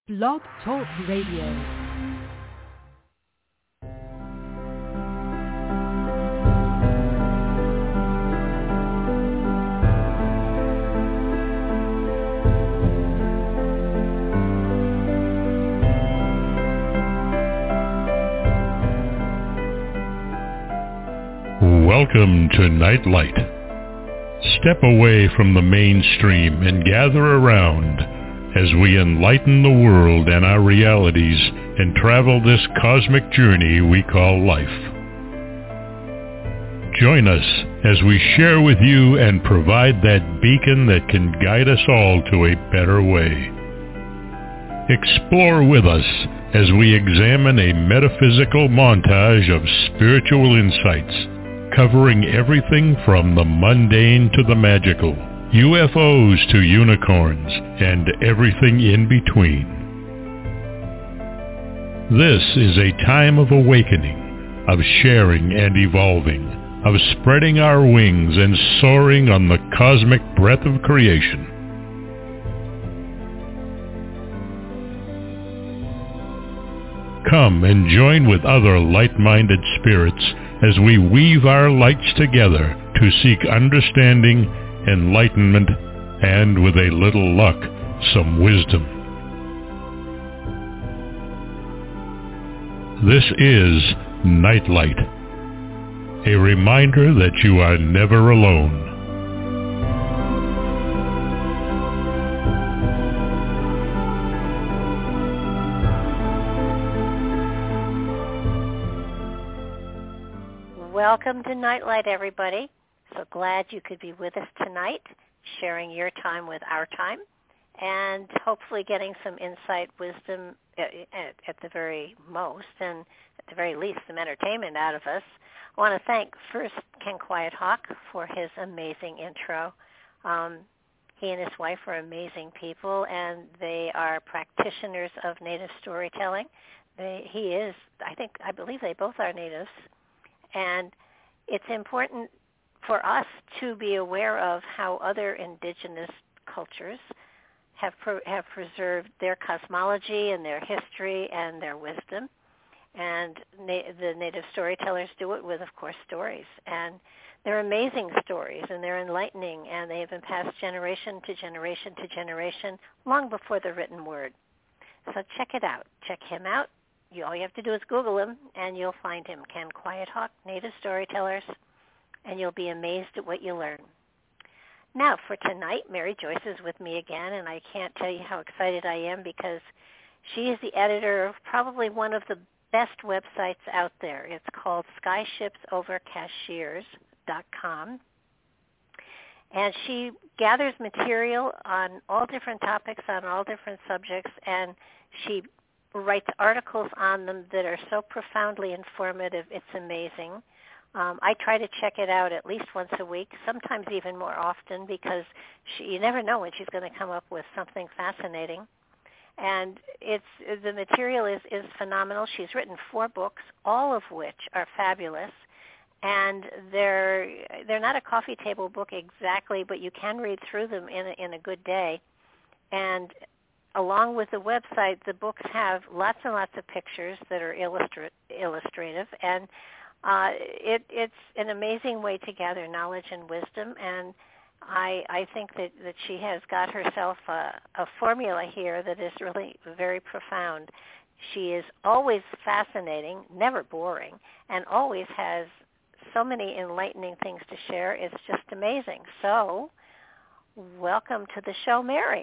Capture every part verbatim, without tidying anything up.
Blog Talk Radio. Welcome to Nightlight. Step away from the mainstream and gather around as we enlighten the world and our realities and travel this cosmic journey we call life. Join us as we share with you and provide that beacon that can guide us all to a better way. Explore with us as we examine a metaphysical montage of spiritual insights, covering everything from the mundane to the magical, U F Os to unicorns, and everything in between. This is a time of awakening, of sharing and evolving, of spreading our wings and soaring on the cosmic breath of creation. Come and join with other light-minded spirits as we weave our lights together to seek understanding, enlightenment, and with a little luck, some wisdom. This is Nightlight, a reminder that you are never alone. Welcome to Nightlight, everybody. So glad you could be with us tonight, sharing your time with our time, and hopefully getting some insight, wisdom at, at, at the very most, and at the very least, some entertainment out of us. I want to thank first Ken Quiet Hawk for his amazing intro. Um, he and his wife are amazing people, and they are practitioners of native storytelling. They, he is, I think, I believe they both are natives. And it's important for us to be aware of how other indigenous cultures have pro- have preserved their cosmology and their history and their wisdom. And na- the native storytellers do it with, of course, stories. And they're amazing stories, and they're enlightening, and they have been passed generation to generation to generation long before the written word. So check it out. Check him out. You, all you have to do is Google him, and you'll find him, Ken Quiet Hawk, Native Storytellers, and you'll be amazed at what you learn. Now, for tonight, Mary Joyce is with me again, and I can't tell you how excited I am because she is the editor of probably one of the best websites out there. It's called skyships over cashiers dot com, and she gathers material on all different topics, on all different subjects, and she writes articles on them that are so profoundly informative, it's amazing. Um, I try to check it out at least once a week, sometimes even more often, because she, you never know when she's going to come up with something fascinating. And it's the material is, is phenomenal. She's written four books, all of which are fabulous. And they're they're not a coffee table book exactly, but you can read through them in a, in a good day. And along with the website, the books have lots and lots of pictures that are illustra- illustrative, and uh, it, it's an amazing way to gather knowledge and wisdom, and I, I think that, that she has got herself a, a formula here that is really very profound. She is always fascinating, never boring, and always has so many enlightening things to share. It's just amazing. So, welcome to the show, Mary.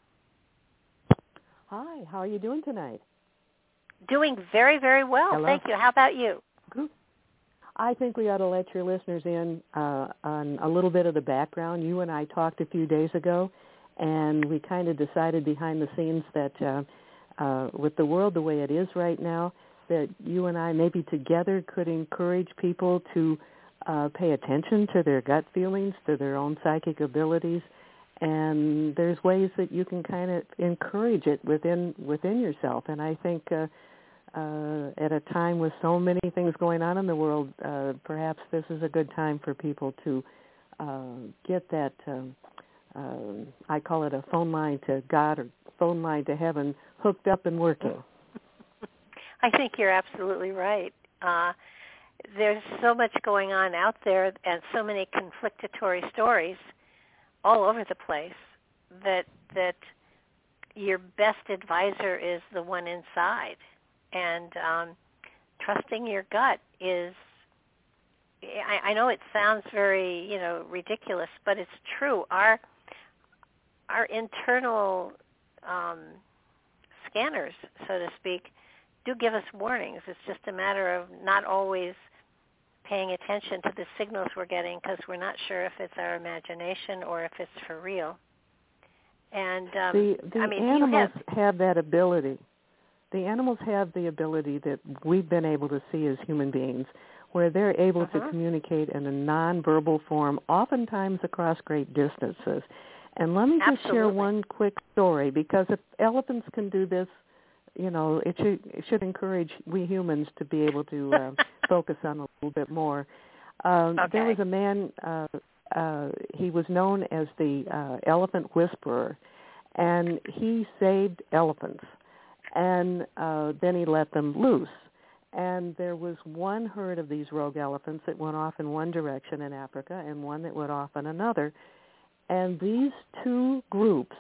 Hi, how are you doing tonight? Doing very, very well. Hello. Thank you. How about you? I think we ought to let your listeners in uh, on a little bit of the background. You and I talked a few days ago, and we kind of decided behind the scenes that uh, uh, with the world the way it is right now, that you and I maybe together could encourage people to uh, pay attention to their gut feelings, to their own psychic abilities. And there's ways that you can kind of encourage it within within yourself. And I think uh, uh, at a time with so many things going on in the world, uh, perhaps this is a good time for people to uh, get that um, um, I call it a phone line to God or phone line to heaven, hooked up and working. I think you're absolutely right. Uh, there's so much going on out there and so many conflictory stories all over the place that that your best advisor is the one inside. And um, trusting your gut is, I, I know it sounds very, you know, ridiculous, but it's true. Our our internal um, scanners, so to speak, do give us warnings. It's just a matter of not always paying attention to the signals we're getting because we're not sure if it's our imagination or if it's for real. And um, the the I mean, animals have, have that ability. The animals have the ability that we've been able to see as human beings, where they're able uh-huh. to communicate in a nonverbal form, oftentimes across great distances. And let me just Absolutely. share one quick story, because if elephants can do this, you know, it should it should encourage we humans to be able to uh, focus on a little bit more. Um, okay. There was a man, uh, uh, he was known as the uh, Elephant Whisperer, and he saved elephants, and uh, then he let them loose. And there was one herd of these rogue elephants that went off in one direction in Africa and one that went off in another. And these two groups,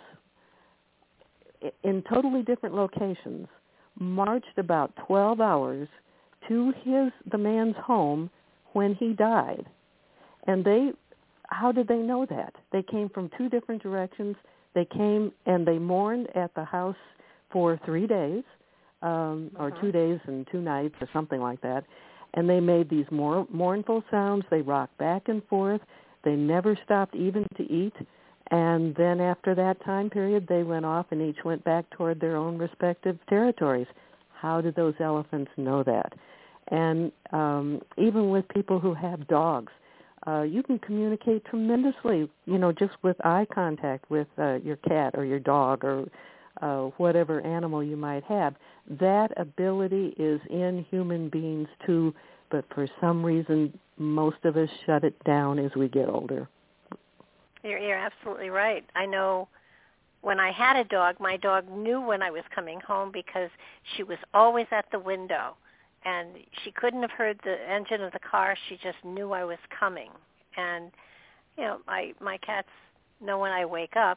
in totally different locations, marched about twelve hours to his the man's home when he died. And they, how did they know that? They came from two different directions. They came and they mourned at the house for three days, um, or uh-huh. two days and two nights or something like that. And they made these more mournful sounds. They rocked back and forth. They never stopped even to eat. And then after that time period, they went off and each went back toward their own respective territories. How did those elephants know that? And um, even with people who have dogs, uh, you can communicate tremendously, you know, just with eye contact with uh, your cat or your dog or uh, whatever animal you might have. That ability is in human beings too, but for some reason, most of us shut it down as we get older. You're, you're absolutely right. I know when I had a dog, my dog knew when I was coming home because she was always at the window, and she couldn't have heard the engine of the car. She just knew I was coming. And, you know, my, my cats know when I wake up,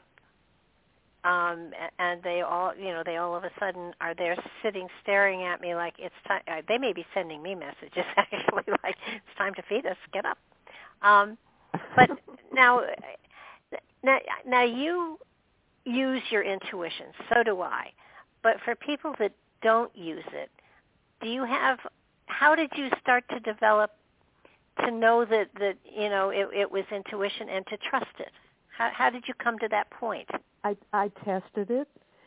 um, and they all, you know, they all of a sudden are there sitting staring at me like it's time. They may be sending me messages, actually, like it's time to feed us, get up. Um, but now... Now, now you use your intuition, so do I. But for people that don't use it, do you have, how did you start to develop to know that, that you know, it, it was intuition and to trust it? How, how did you come to that point? I, I tested it.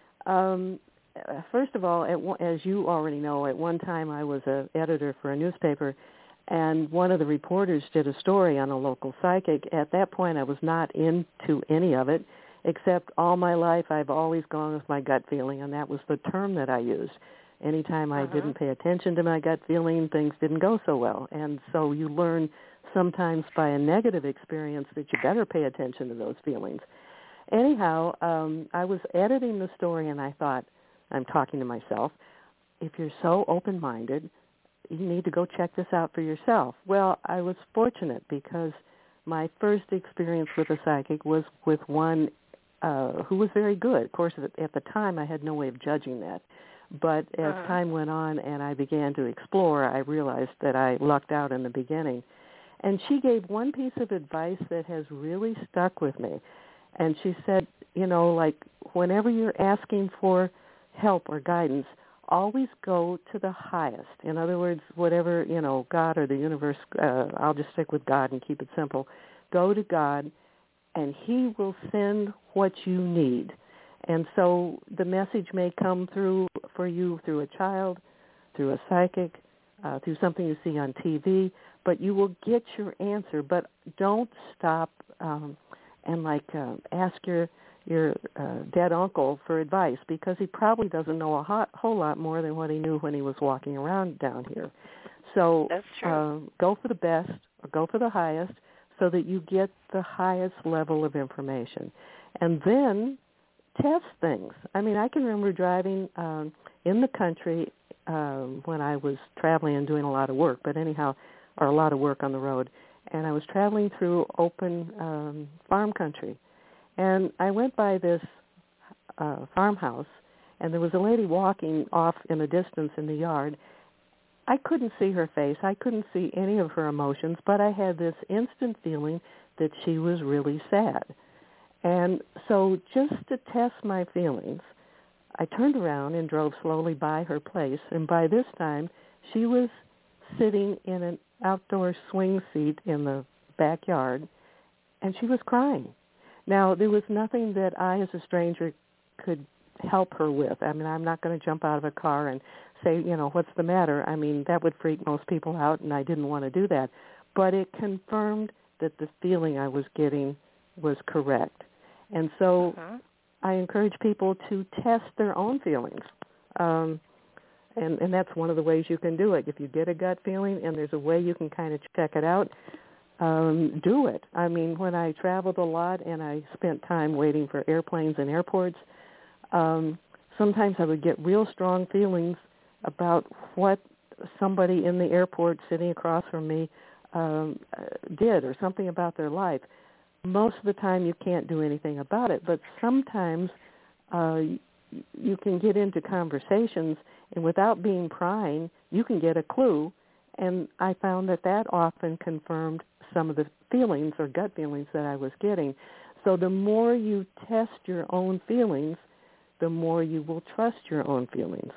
Um, first of all, at, as you already know, at one time I was an editor for a newspaper, and one of the reporters did a story on a local psychic. At that point, I was not into any of it, except all my life I've always gone with my gut feeling, and that was the term that I used. Anytime I uh-huh. didn't pay attention to my gut feeling, things didn't go so well. And so you learn sometimes by a negative experience that you better pay attention to those feelings. Anyhow, um, I was editing the story, and I thought, I'm talking to myself, if you're so open-minded, you need to go check this out for yourself. Well, I was fortunate because my first experience with a psychic was with one uh, who was very good. Of course, at the time, I had no way of judging that. But as uh-huh. time went on and I began to explore, I realized that I lucked out in the beginning. And she gave one piece of advice that has really stuck with me. And she said, you know, like whenever you're asking for help or guidance, always go to the highest. In other words, whatever, you know, God or the universe, uh, I'll just stick with God and keep it simple. Go to God, and he will send what you need. And so the message may come through for you through a child, through a psychic, uh, through something you see on T V, but you will get your answer. But don't stop um, and, like, uh, ask your your uh, dead uncle for advice, because he probably doesn't know a hot, whole lot more than what he knew when he was walking around down here. So That's true. Uh, go for the best or go for the highest so that you get the highest level of information. and then test things. I mean, I can remember driving um, in the country um, when I was traveling and doing a lot of work, but anyhow, or a lot of work on the road, and I was traveling through open um, farm country, and I went by this uh, farmhouse, and there was a lady walking off in the distance in the yard. I couldn't see her face. I couldn't see any of her emotions, but I had this instant feeling that she was really sad. And so just to test my feelings, I turned around and drove slowly by her place, and by this time, she was sitting in an outdoor swing seat in the backyard, and she was crying. Now, there was nothing that I, as a stranger, could help her with. I mean, I'm not going to jump out of a car and say, you know, what's the matter? I mean, that would freak most people out, and I didn't want to do that. But it confirmed that the feeling I was getting was correct. And so uh-huh. I encourage people to test their own feelings. Um, and, and that's one of the ways you can do it. If you get a gut feeling and there's a way you can kind of check it out, um, do it. I mean, when I traveled a lot and I spent time waiting for airplanes and airports, um, sometimes I would get real strong feelings about what somebody in the airport sitting across from me um, did or something about their life. Most of the time you can't do anything about it, but sometimes uh, you can get into conversations, and without being prying, you can get a clue, and I found that that often confirmed some of the feelings or gut feelings that I was getting. So the more you test your own feelings, the more you will trust your own feelings.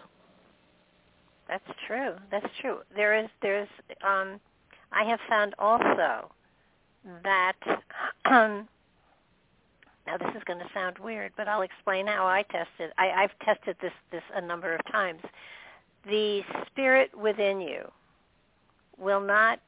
That's true. That's true. There is, there's, um, I have found also that, um, now this is going to sound weird, but I'll explain how I tested. I, I've tested this, this a number of times. The spirit within you will not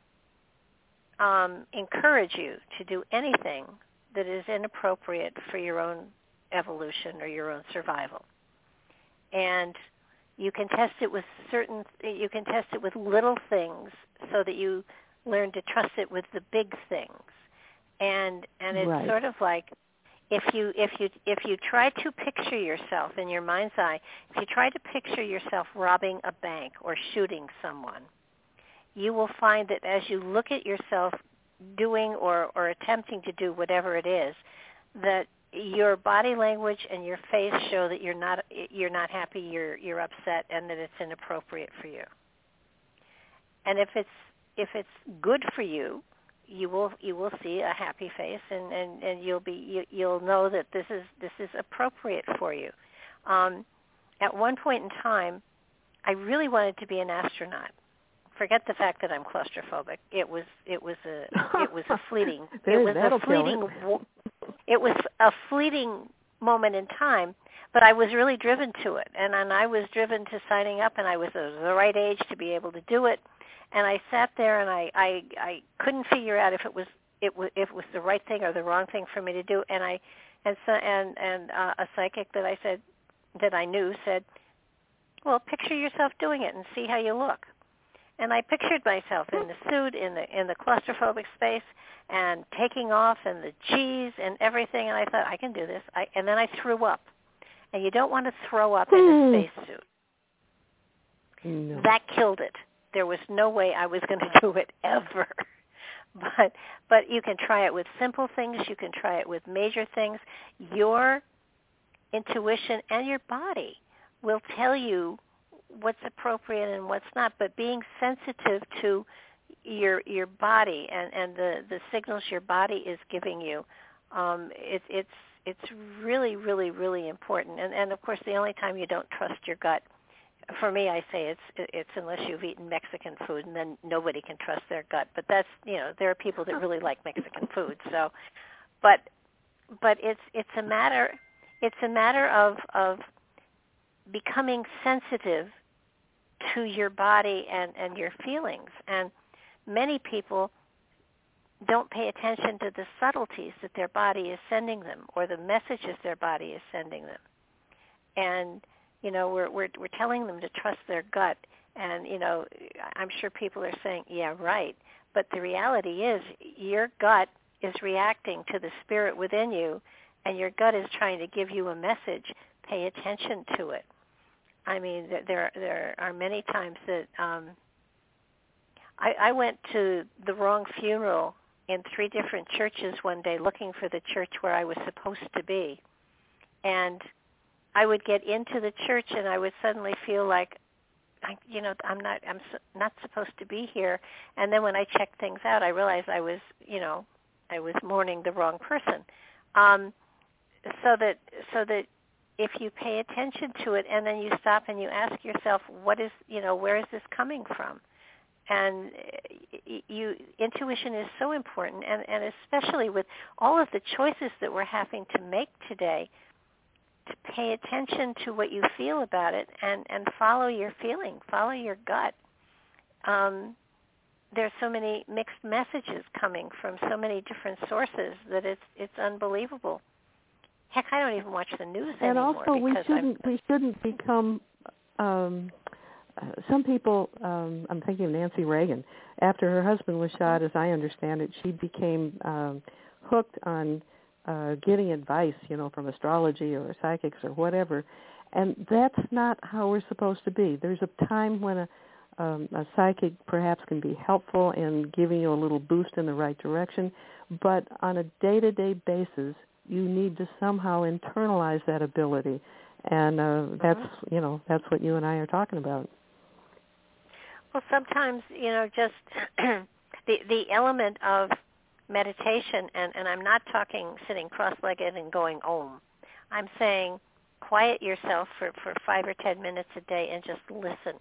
um, encourage you to do anything that is inappropriate for your own evolution or your own survival. And you can test it with certain, you can test it with little things so that you learn to trust it with the big things. And and it's right. sort of like if you if you if you try to picture yourself in your mind's eye, if you try to picture yourself robbing a bank or shooting someone, you will find that as you look at yourself doing or, or attempting to do whatever it is, that your body language and your face show that you're not you're not happy, you're you're upset, and that it's inappropriate for you. And if it's if it's good for you, you will you will see a happy face, and, and, and you'll be you, you'll know that this is this is appropriate for you. Um, at one point in time, I really wanted to be an astronaut. Forget the fact that I'm claustrophobic. It was it was a it was a fleeting it was a fleeting it was a fleeting moment in time, but I was really driven to it, and, and I was driven to signing up, and I was at the right age to be able to do it. And I sat there, and I, I, I couldn't figure out if it was it was if it was the right thing or the wrong thing for me to do. And I and so and and uh, a psychic that I said that I knew said, "Well, picture yourself doing it and see how you look." And I pictured myself in the suit, in the in the claustrophobic space, and taking off, and the G's and everything. And I thought, I can do this. I, and then I threw up. And you don't want to throw up in a spacesuit. No. That killed it. There was no way I was going to do it ever. But but you can try it with simple things. You can try it with major things. Your intuition and your body will tell you what's appropriate and what's not. But being sensitive to your your body and, and the, the signals your body is giving you, um, it, it's it's really, really, really important. And, and, of course, the only time you don't trust your gut, for me, I say it's it's unless you've eaten Mexican food, and then nobody can trust their gut. But that's, you know, there are people that really like Mexican food. So, but but it's it's a matter it's a matter of of becoming sensitive to your body and, and your feelings. And many people don't pay attention to the subtleties that their body is sending them or the messages their body is sending them. And, you know, we're we're we're telling them to trust their gut. And, you know, I'm sure people are saying, yeah, right. But the reality is your gut is reacting to the spirit within you and your gut is trying to give you a message, pay attention to it. I mean, there there are many times that um, I, I went to the wrong funeral in three different churches one day looking for the church where I was supposed to be. And I would get into the church and I would suddenly feel like, I, you know, I'm not I'm not supposed to be here. And then when I checked things out, I realized I was, you know, I was mourning the wrong person. Um, so that so that if you pay attention to it and then you stop and you ask yourself, what is, you know, where is this coming from? And you, intuition is so important, and, and especially with all of the choices that we're having to make today, to pay attention to what you feel about it and, and follow your feeling, follow your gut. Um, there's so many mixed messages coming from so many different sources that it's it's unbelievable. Heck, I don't even watch the news and anymore. And also, we I'm, shouldn't we shouldn't become. Um, Uh, some people, um, I'm thinking of Nancy Reagan, after her husband was shot, as I understand it, she became um, hooked on uh, getting advice, you know, from astrology or psychics or whatever, and that's not how we're supposed to be. There's a time when a, um, a psychic perhaps can be helpful in giving you a little boost in the right direction, but on a day-to-day basis, you need to somehow internalize that ability, and uh, that's, you know, that's what you and I are talking about. Well, sometimes, you know, just the the element of meditation, and, and I'm not talking sitting cross-legged and going om. I'm saying quiet yourself for, for five or ten minutes a day and just listen.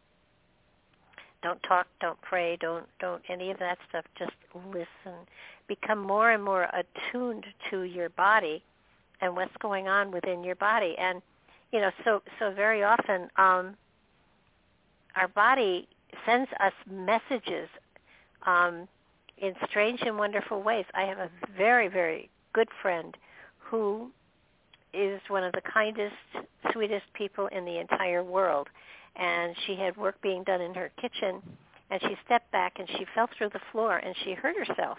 Don't talk, don't pray, don't don't any of that stuff. Just listen. Become more and more attuned to your body and what's going on within your body. And, you know, so so very often um, our body sends us messages um, in strange and wonderful ways. I have a very, very good friend who is one of the kindest, sweetest people in the entire world. And she had work being done in her kitchen, and she stepped back and she fell through the floor and she hurt herself.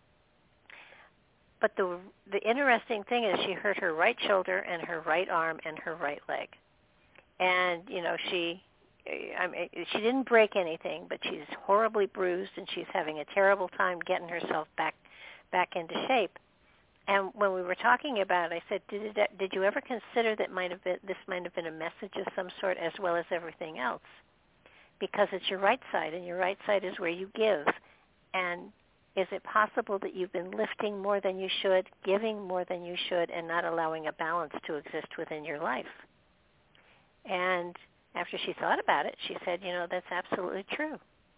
But the the interesting thing is she hurt her right shoulder and her right arm and her right leg. And, you know, she... I mean, she didn't break anything, but she's horribly bruised, and she's having a terrible time getting herself back back into shape. And when we were talking about it, I said, "Did it, did you ever consider that might have been this might have been a message of some sort, as well as everything else? Because it's your right side, and your right side is where you give. And is it possible that you've been lifting more than you should, giving more than you should, and not allowing a balance to exist within your life?" And after she thought about it, she said, you know, that's absolutely true.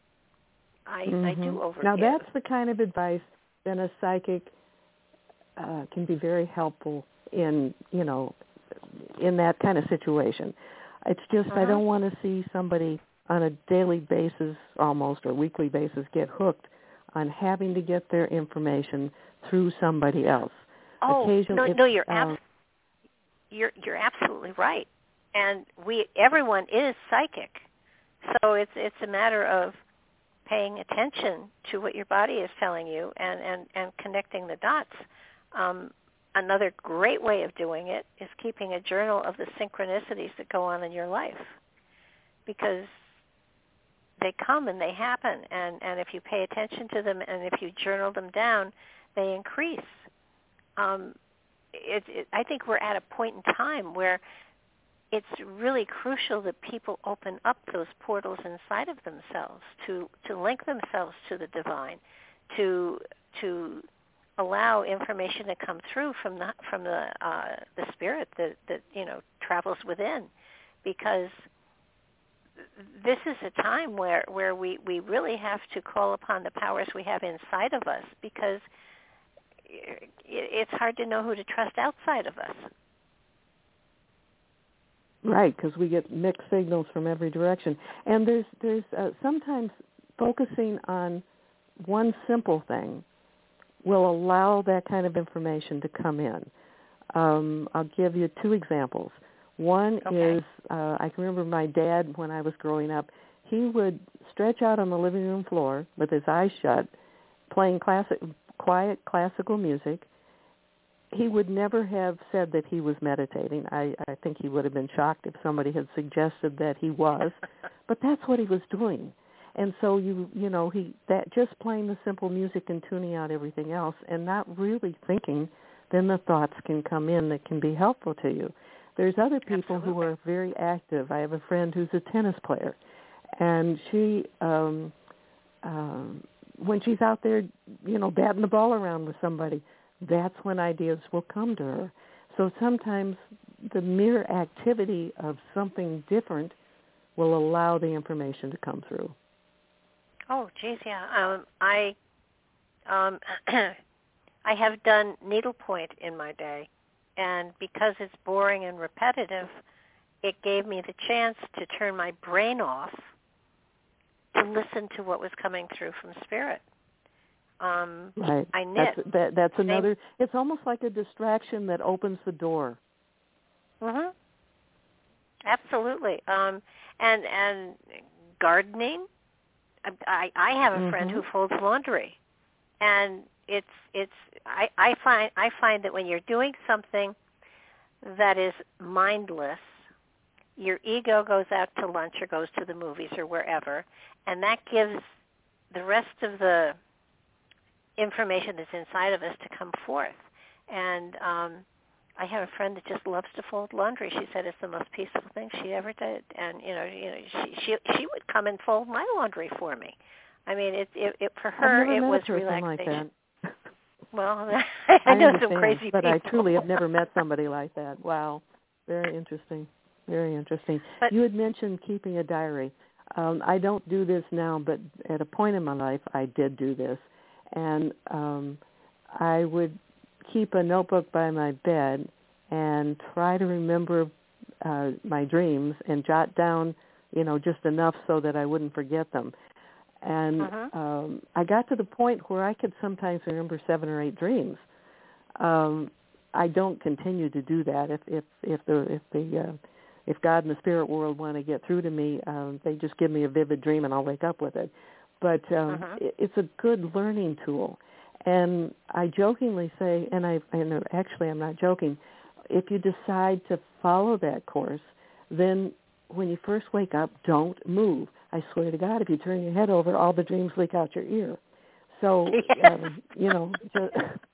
I, mm-hmm. I do overgive. Now, that's the kind of advice that a psychic uh, can be very helpful in, you know, in that kind of situation. It's just uh-huh. I don't want to see somebody on a daily basis almost or weekly basis get hooked on having to get their information through somebody else. Oh, Occasionally, no, no, you're, um, abs- you're, you're absolutely right. And we, everyone is psychic, so it's it's a matter of paying attention to what your body is telling you and, and, and connecting the dots. Um, another great way of doing it is keeping a journal of the synchronicities that go on in your life, because they come and they happen, and, and if you pay attention to them and if you journal them down, they increase. Um, it, it, I think we're at a point in time where it's really crucial that people open up those portals inside of themselves to, to link themselves to the divine, to to allow information to come through from the from the uh, the spirit that, that you know travels within, because this is a time where, where we, we really have to call upon the powers we have inside of us, because it's hard to know who to trust outside of us. Right, because we get mixed signals from every direction. And there's there's uh, sometimes focusing on one simple thing will allow that kind of information to come in. Um, I'll give you two examples. One okay. is, uh, I can remember my dad, when I was growing up, he would stretch out on the living room floor with his eyes shut, playing classic, quiet classical music, he would never have said that he was meditating. I, I think he would have been shocked if somebody had suggested that he was, but that's what he was doing. And so you you know he that just playing the simple music and tuning out everything else and not really thinking, then the thoughts can come in that can be helpful to you. There's other people Absolutely. who are very active. I have a friend who's a tennis player, and she um, um, when she's out there, you know, batting the ball around with somebody, that's when ideas will come to her. So sometimes the mere activity of something different will allow the information to come through. Oh, geez, yeah. Um, I um, I have done needlepoint in my day, and because it's boring and repetitive, it gave me the chance to turn my brain off to listen to what was coming through from spirit. Um, right. I knit. That's, that, that's another. It's almost like a distraction that opens the door. Mhm. Absolutely. Um, and and gardening. I, I have a friend mm-hmm. who folds laundry, and it's it's I, I find I find that when you're doing something that is mindless, your ego goes out to lunch or goes to the movies or wherever, and that gives the rest of the information that's inside of us to come forth. And um, I have a friend that just loves to fold laundry. She said it's the most peaceful thing she ever did, and you know, you know, she she, she would come and fold my laundry for me. I mean, it it, it for her I've never it met was a person relaxation. like that. Well, I, I know understand, some crazy but people. I truly have never met somebody like that. Wow, very interesting, very interesting. But, you had mentioned keeping a diary. Um, I don't do this now, but at a point in my life, I did do this, and um, I would keep a notebook by my bed and try to remember uh, my dreams and jot down, you know, just enough so that I wouldn't forget them. And uh-huh. um, I got to the point where I could sometimes remember seven or eight dreams. Um, I don't continue to do that. If if if the if the uh, if God and the spirit world want to get through to me, um, they just give me a vivid dream and I'll wake up with it. But um, uh-huh. it, it's a good learning tool. And I jokingly say, and I and actually I'm not joking, if you decide to follow that course, then when you first wake up, don't move. I swear to God, if you turn your head over, all the dreams leak out your ear. So, um, you know, just,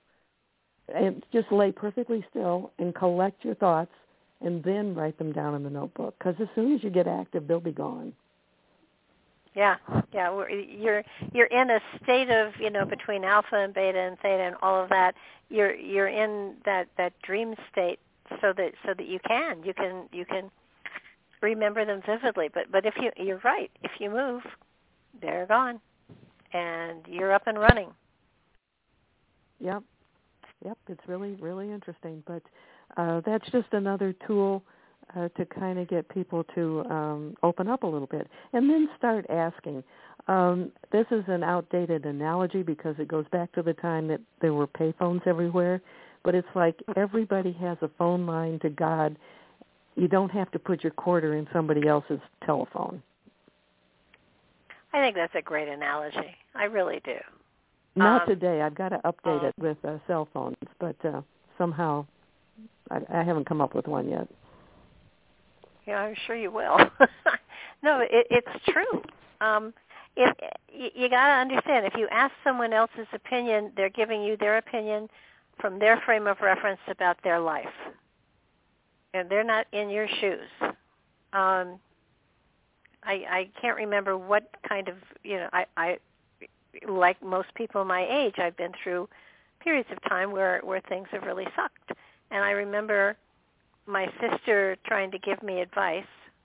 and just lay perfectly still and collect your thoughts and then write them down in the notebook. Because as soon as you get active, they'll be gone. Yeah, yeah. We're, you're you're in a state of, you know, between alpha and beta and theta and all of that. You're you're in that, that dream state so that so that you can you can you can remember them vividly. But but if you you're right, if you move, they're gone, and you're up and running. Yep, yep. It's really really interesting. But uh, that's just another tool Uh, to kind of get people to um, open up a little bit and then start asking. Um, this is an outdated analogy because it goes back to the time that there were payphones everywhere, but it's like everybody has a phone line to God. You don't have to put your quarter in somebody else's telephone. I think that's a great analogy. I really do. Not um, today. I've got to update um, it with uh, cell phones, but uh, somehow I, I haven't come up with one yet. Yeah, I'm sure you will. No, it, it's true. Um, if you, you got to understand, if you ask someone else's opinion, they're giving you their opinion from their frame of reference about their life, and they're not in your shoes. Um, I, I can't remember what kind of, you know, I, I like most people my age, I've been through periods of time where, where things have really sucked, and I remember my sister trying to give me advice,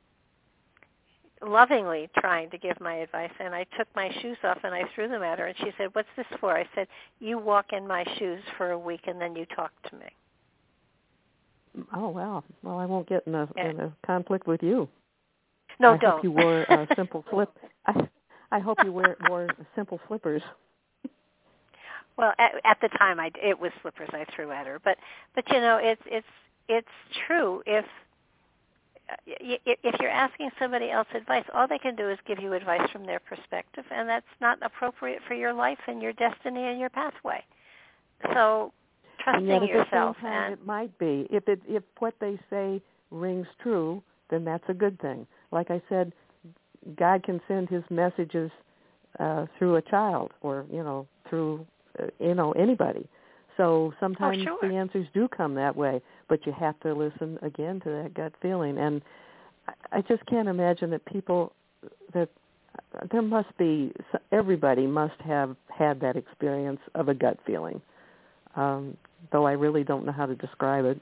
lovingly trying to give my advice, and I took my shoes off and I threw them at her, and she said, "What's this for?" I said, "You walk in my shoes for a week and then you talk to me." Oh, wow. Well, I won't get in a, Yeah. in a conflict with you. No, I don't. hope you wore uh, simple slip. I, I hope you wear, wore simple slippers. Well, at, at the time, I, it was slippers I threw at her, but but you know, it's it's it's true. If if you're asking somebody else advice, all they can do is give you advice from their perspective, and that's not appropriate for your life and your destiny and your pathway. So trusting and yet at yourself. the same time, and it might be. If it if what they say rings true, then that's a good thing. Like I said, God can send His messages uh, through a child, or you know, through uh, you know anybody. So sometimes oh, sure. the answers do come that way, but you have to listen again to that gut feeling. And I, I just can't imagine that people that uh, there must be everybody must have had that experience of a gut feeling. Um, though I really don't know how to describe it.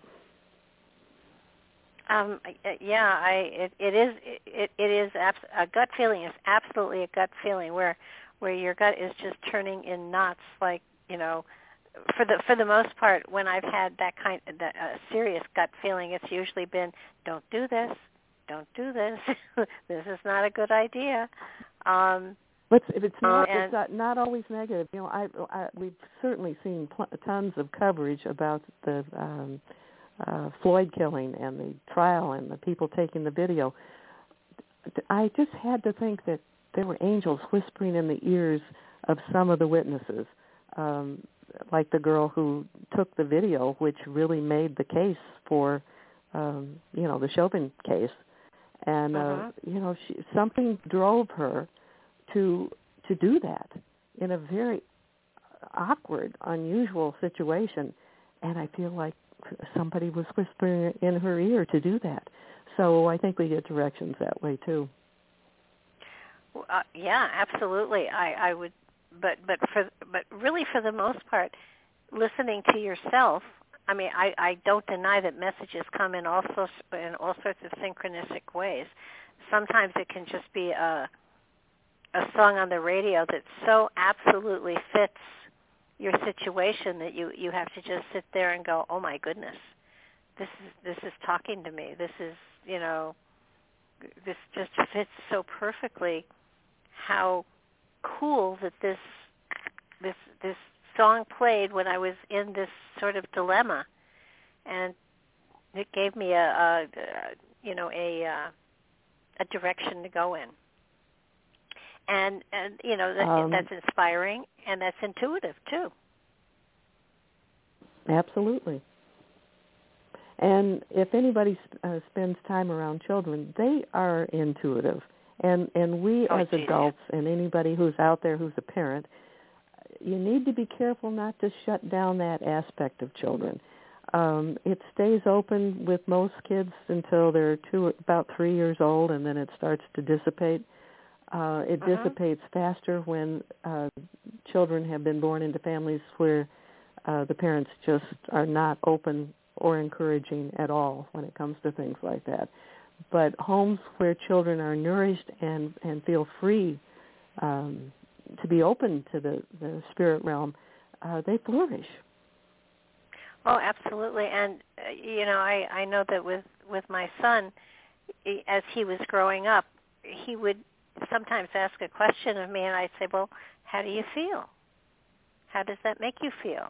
Um, yeah, I it, it is it, it is abs- a gut feeling is absolutely a gut feeling where where your gut is just turning in knots, like you know, for the for the most part. When I've had that kind of that, uh, serious gut feeling, it's usually been don't do this, don't do this, this is not a good idea. Um, But if it's not, and, it's not, not always negative. You know, I, I we've certainly seen pl- tons of coverage about the um, uh, Floyd killing and the trial and the people taking the video. I just had to think that there were angels whispering in the ears of some of the witnesses, um, like the girl who took the video, which really made the case for, um, you know, the Chauvin case. And, uh, uh-huh. you know, she, something drove her to to do that in a very awkward, unusual situation. And I feel like somebody was whispering in her ear to do that. So I think we get directions that way, too. Uh, yeah, absolutely. I, I would, but but for but really for the most part, listening to yourself. I mean, I, I don't deny that messages come in all sorts in all sorts of synchronistic ways. Sometimes it can just be a a song on the radio that so absolutely fits your situation that you, you have to just sit there and go, oh my goodness, this is this is talking to me. This is you know, this just fits so perfectly. How cool that this this this song played when I was in this sort of dilemma, and it gave me a, a, a you know a uh, a direction to go in. And, and you know, that, Um, that's inspiring, and that's intuitive, too. Absolutely. And if anybody uh, spends time around children, they are intuitive. And, and we oh, as geez, adults and anybody who's out there who's a parent, you need to be careful not to shut down that aspect of children. Um, it stays open with most kids until they're two, about three years old, and then it starts to dissipate. Uh, it uh-huh. dissipates faster when uh, children have been born into families where uh, the parents just are not open or encouraging at all when it comes to things like that. But homes where children are nourished and, and feel free um, to be open to the, the spirit realm, uh, they flourish. Oh, absolutely. And, uh, you know, I, I know that with, with my son, he, as he was growing up, he would sometimes ask a question of me, and I'd say, well, how do you feel? How does that make you feel?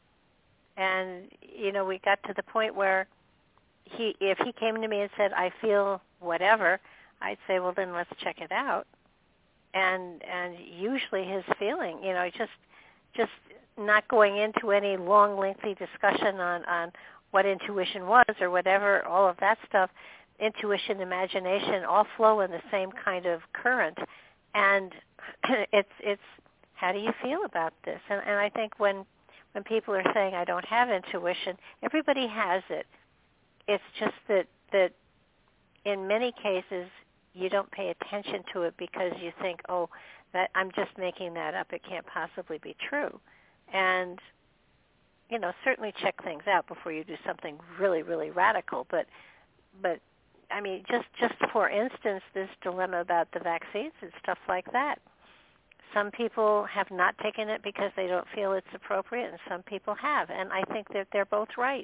And, you know, we got to the point where he, if he came to me and said, I feel whatever, I'd say, well, then let's check it out. And and usually his feeling, you know, just just not going into any long, lengthy discussion on, on what intuition was or whatever, all of that stuff, intuition, imagination, all flow in the same kind of current. And it's it's how do you feel about this? And, and I think when when people are saying, I don't have intuition, everybody has it. It's just that, that in many cases you don't pay attention to it because you think, oh, that I'm just making that up. It can't possibly be true. And, you know, certainly check things out before you do something really, really radical. But, but I mean, just, just for instance, this dilemma about the vaccines and stuff like that. Some people have not taken it because they don't feel it's appropriate, and some people have. And I think that they're both right.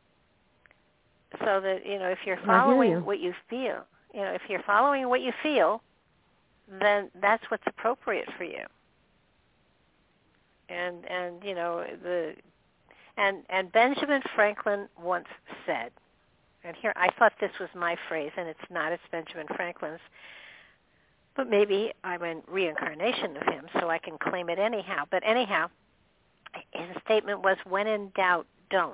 So that, you know, if you're following you. what you feel, you know, if you're following what you feel, then that's what's appropriate for you. And, and you know, the and, and Benjamin Franklin once said, and here I thought this was my phrase, and it's not, it's Benjamin Franklin's, but maybe I'm a reincarnation of him, so I can claim it anyhow. But anyhow, his statement was, when in doubt, don't.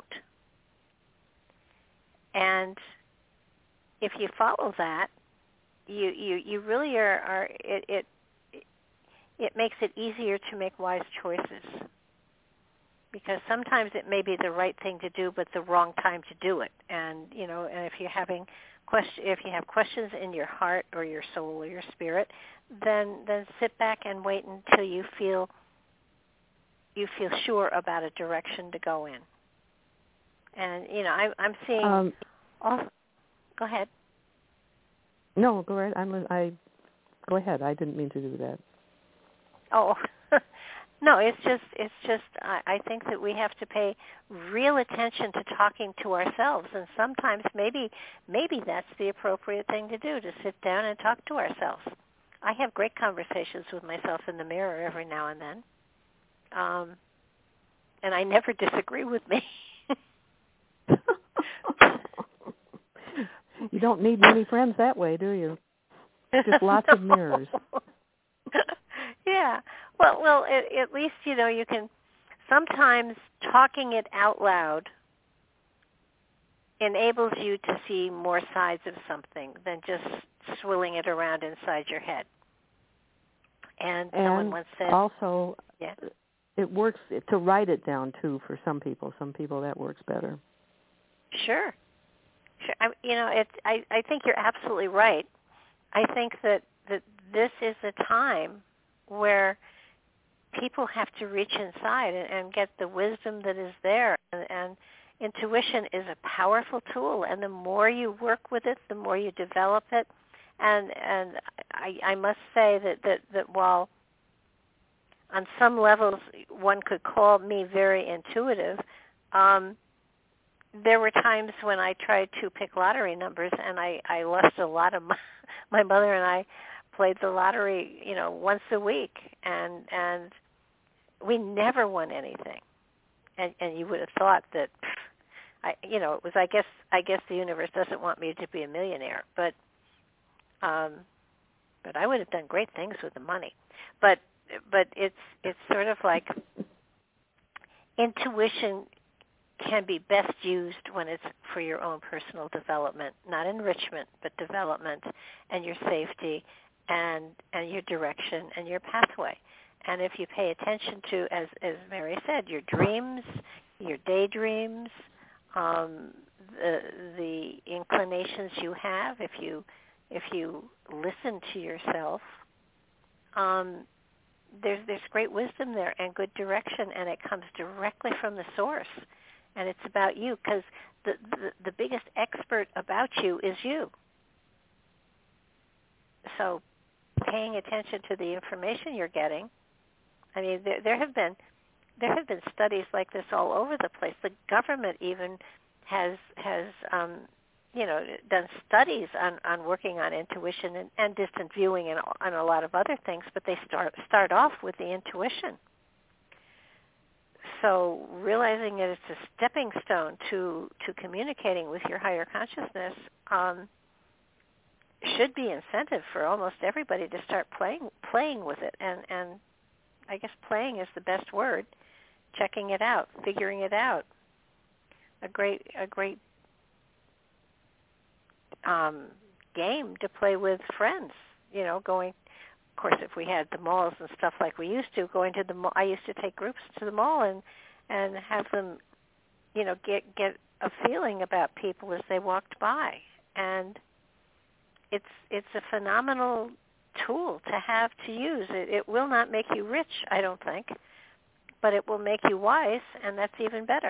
And if you follow that, you, you, you really are, are it, it it makes it easier to make wise choices. Because sometimes it may be the right thing to do, but the wrong time to do it. And you know, and if you're having question, if you have questions in your heart or your soul or your spirit, then then sit back and wait until you feel you feel sure about a direction to go in. And you know, I, I'm seeing. Um, all, go ahead. No, go ahead. I'm. I go ahead. I didn't mean to do that. Oh, no. It's just. It's just. I, I think that we have to pay real attention to talking to ourselves, and sometimes maybe, maybe that's the appropriate thing to do, to sit down and talk to ourselves. I have great conversations with myself in the mirror every now and then, um, and I never disagree with me. You don't need many friends that way, do you? Just lots no. of mirrors. Yeah. Well, well, at, at least, you know, you can sometimes talking it out loud enables you to see more sides of something than just swilling it around inside your head. And, and someone once said, also, yeah. it works to write it down, too, for some people. Some people that works better. Sure. Sure. I, you know, it, I, I think you're absolutely right. I think that, that this is a time where people have to reach inside and, and get the wisdom that is there. And, and intuition is a powerful tool, and the more you work with it, the more you develop it. And and I, I must say that, that, that while on some levels one could call me very intuitive, um, there were times when I tried to pick lottery numbers, and I, I lost a lot of my, my mother and I played the lottery, you know, once a week, and and we never won anything. And and you would have thought that, I, you know, it was I guess I guess the universe doesn't want me to be a millionaire, but um, but I would have done great things with the money. But but it's it's sort of like intuition can be best used when it's for your own personal development, not enrichment, but development and your safety and and your direction and your pathway. And if you pay attention to, as as Mary said, your dreams, your daydreams, um, the the inclinations you have, if you if you listen to yourself, um, there's there's great wisdom there and good direction, and it comes directly from the source. And it's about you, because the, the the biggest expert about you is you. So paying attention to the information you're getting, I mean, there, there have been there have been studies like this all over the place. The government even has has um, you know done studies on, on working on intuition and, and distant viewing and, and a lot of other things, but they start start off with the intuition. So realizing that it's a stepping stone to, to communicating with your higher consciousness um, should be incentive for almost everybody to start playing playing with it. And, and I guess playing is the best word. Checking it out, figuring it out. A great a great um, game to play with friends. You know, going. Of course, if we had the malls and stuff like we used to, going to the mall, I used to take groups to the mall and and have them, you know, get get a feeling about people as they walked by, and it's it's a phenomenal tool to have to use. It, it will not make you rich, I don't think, but it will make you wise, and that's even better.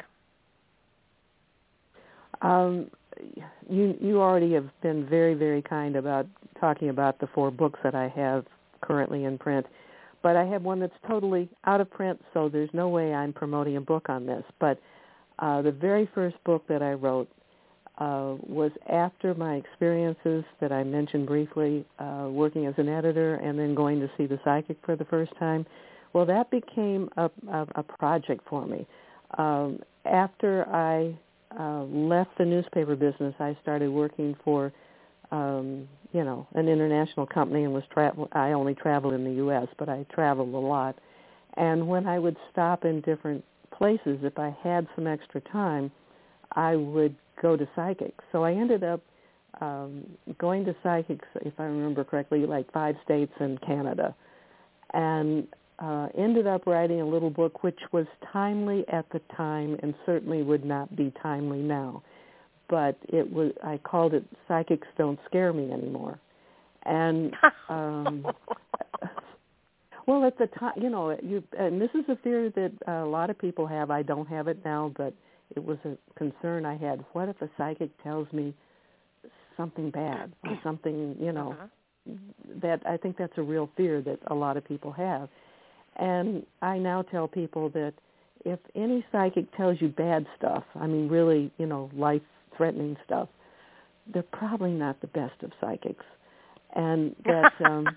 Um, you you already have been very, very kind about talking about the four books that I have currently in print, but I have one that's totally out of print, so there's no way I'm promoting a book on this. But uh, the very first book that I wrote uh, was after my experiences that I mentioned briefly, uh, working as an editor and then going to see the psychic for the first time. Well, that became a, a, a project for me. Um, after I uh, left the newspaper business, I started working for Um, you know, an international company, and was travel. I only traveled in the U S, but I traveled a lot. And when I would stop in different places, if I had some extra time, I would go to psychics. So I ended up um, going to psychics, if I remember correctly, like five states and Canada, and uh, ended up writing a little book which was timely at the time and certainly would not be timely now. But it was, I called it Psychics Don't Scare Me Anymore. And um, well, at the time, you know, you and this is a fear that a lot of people have. I don't have it now, but it was a concern I had. What if a psychic tells me something bad or something, you know, uh-huh. that I think that's a real fear that a lot of people have. And I now tell people that if any psychic tells you bad stuff, I mean, really, you know, life-threatening stuff, they're probably not the best of psychics. And that, um,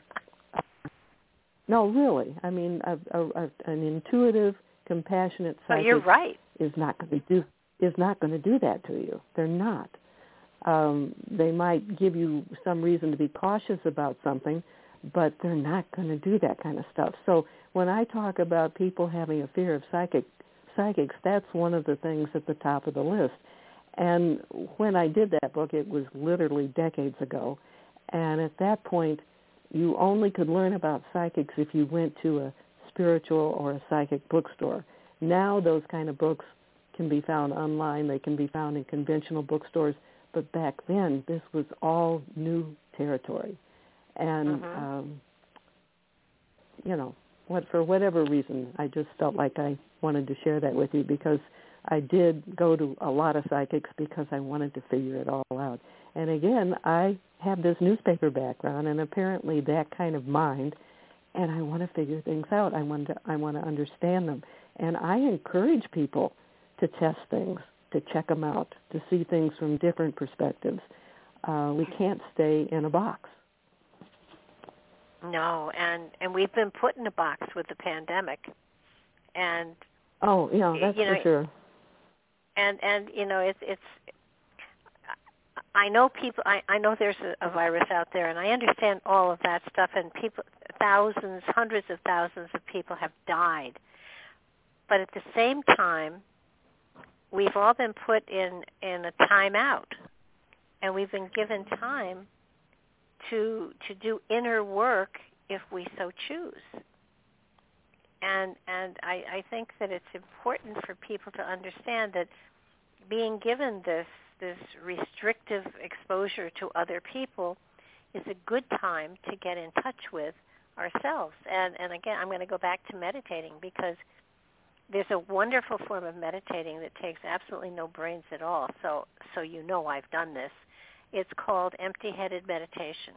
no, really, I mean, a, a, a, an intuitive, compassionate psychic oh, you're right. is not going to do is not going to do that to you. They're not. Um, they might give you some reason to be cautious about something, but they're not going to do that kind of stuff. So when I talk about people having a fear of psychic psychics, that's one of the things at the top of the list. And when I did that book, it was literally decades ago. And at that point, you only could learn about psychics if you went to a spiritual or a psychic bookstore. Now those kind of books can be found online. They can be found in conventional bookstores. But back then, this was all new territory. And, mm-hmm. um, you know, what for whatever reason, I just felt like I wanted to share that with you because I did go to a lot of psychics because I wanted to figure it all out. And again, I have this newspaper background and apparently that kind of mind, and I want to figure things out. I want to, I want to understand them. And I encourage people to test things, to check them out, to see things from different perspectives. Uh, we can't stay in a box. No, and, and we've been put in a box with the pandemic. And oh, yeah, that's you know, for sure. And, and you know, it's, it's I know people, I, I know there's a, a virus out there, and I understand all of that stuff, and people, thousands, hundreds of thousands of people have died. But at the same time, we've all been put in, in a timeout, and we've been given time to to do inner work if we so choose. And and I, I think that it's important for people to understand that being given this this restrictive exposure to other people is a good time to get in touch with ourselves. And and again, I'm going to go back to meditating because there's a wonderful form of meditating that takes absolutely no brains at all. So so you know I've done this. It's called empty-headed meditation.